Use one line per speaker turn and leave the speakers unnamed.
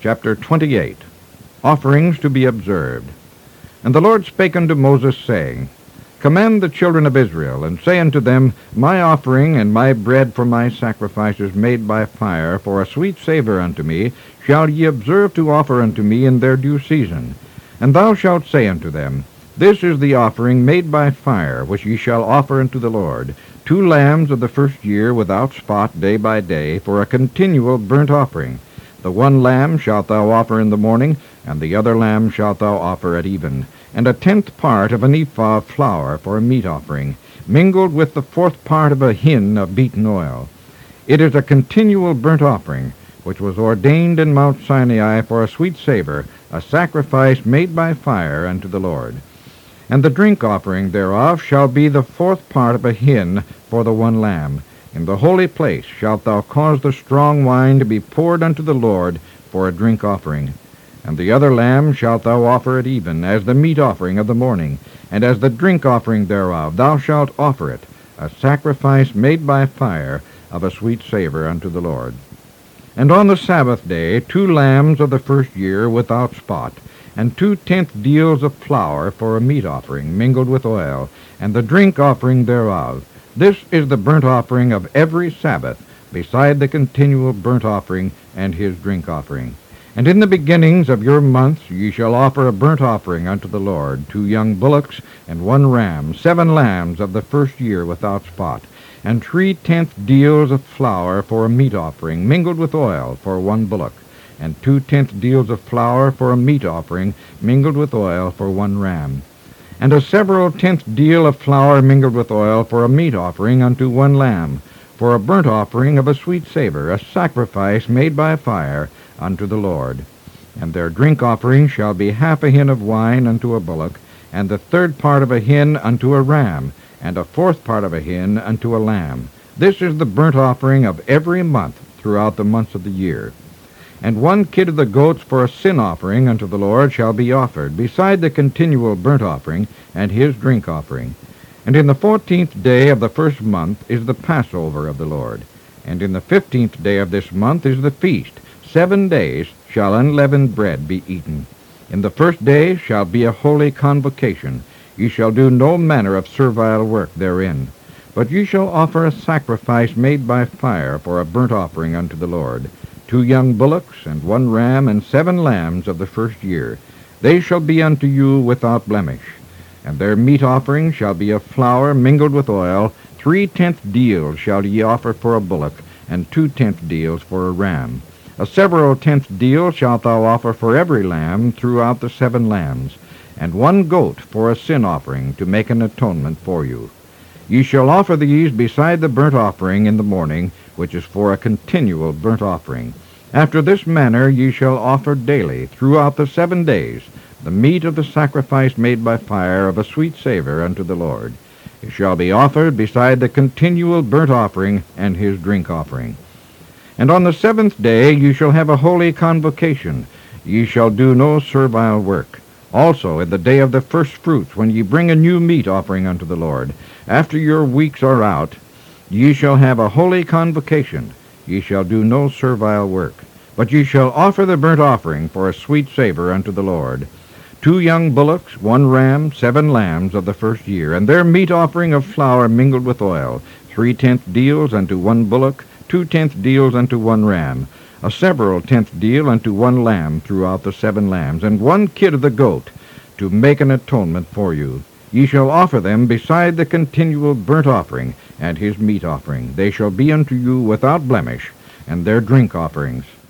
Chapter 28. Offerings to be observed. And the Lord spake unto Moses, saying, Command the children of Israel, and say unto them, My offering and my bread for my sacrifices made by fire, for a sweet savour unto me, shall ye observe to offer unto me in their due season. And thou shalt say unto them, This is the offering made by fire, which ye shall offer unto the Lord, 2 lambs of the first year without spot day by day, for a continual burnt offering. The 1 lamb shalt thou offer in the morning, and the other lamb shalt thou offer at even, and a 10th part of an ephah of flour for a meat offering, mingled with the 4th part of a hin of beaten oil. It is a continual burnt offering, which was ordained in Mount Sinai for a sweet savour, a sacrifice made by fire unto the Lord. And the drink offering thereof shall be the 4th part of a hin for the 1 lamb. In the holy place shalt thou cause the strong wine to be poured unto the Lord for a drink offering. And the other lamb shalt thou offer at even, as the meat offering of the morning, and as the drink offering thereof thou shalt offer it, a sacrifice made by fire of a sweet savour unto the Lord. And on the Sabbath day 2 lambs of the first year without spot, and 2/10 deals of flour for a meat offering, mingled with oil, and the drink offering thereof. This is the burnt offering of every Sabbath, beside the continual burnt offering and his drink offering. And in the beginnings of your months ye shall offer a burnt offering unto the Lord, 2 young bullocks, and 1 ram, 7 lambs of the first year without spot, and 3/10 deals of flour for a meat offering, mingled with oil, for 1 bullock, and 2/10 deals of flour for a meat offering, mingled with oil, for 1 ram, and a several 10th deal of flour mingled with oil for a meat offering unto 1 lamb, for a burnt offering of a sweet savour, a sacrifice made by fire unto the Lord. And their drink offering shall be half a hin of wine unto a bullock, and the 3rd part of a hin unto a ram, and a 4th part of a hin unto a lamb. This is the burnt offering of every month throughout the months of the year. And 1 kid of the goats for a sin offering unto the Lord shall be offered, beside the continual burnt offering and his drink offering. And in the 14th day of the first month is the Passover of the Lord. And in the 15th day of this month is the feast. 7 days shall unleavened bread be eaten. In the first day shall be a holy convocation. Ye shall do no manner of servile work therein. But ye shall offer a sacrifice made by fire for a burnt offering unto the Lord, 2 young bullocks, and 1 ram, and 7 lambs of the first year. They shall be unto you without blemish. And their meat offering shall be of flour mingled with oil. 3/10 deals shall ye offer for a bullock, and 2/10 deals for a ram. A several 10th deal shalt thou offer for every lamb throughout the 7 lambs, and 1 goat for a sin offering, to make an atonement for you. Ye shall offer these beside the burnt offering in the morning, which is for a continual burnt offering. After this manner ye shall offer daily, throughout the 7 days, the meat of the sacrifice made by fire of a sweet savour unto the Lord. It shall be offered beside the continual burnt offering and his drink offering. And on the 7th day ye shall have a holy convocation. Ye shall do no servile work. Also in the day of the first fruits, when ye bring a new meat offering unto the Lord, after your weeks are out, ye shall have a holy convocation. Ye shall do no servile work. But ye shall offer the burnt offering for a sweet savour unto the Lord, 2 young bullocks, 1 ram, 7 lambs of the first year, and their meat offering of flour mingled with oil, 3/10 deals unto 1 bullock, 2/10 deals unto 1 ram, a several 10th deal unto 1 lamb throughout the 7 lambs, and 1 kid of the goat, to make an atonement for you. Ye shall offer them beside the continual burnt offering and his meat offering. They shall be unto you without blemish, and their drink offerings.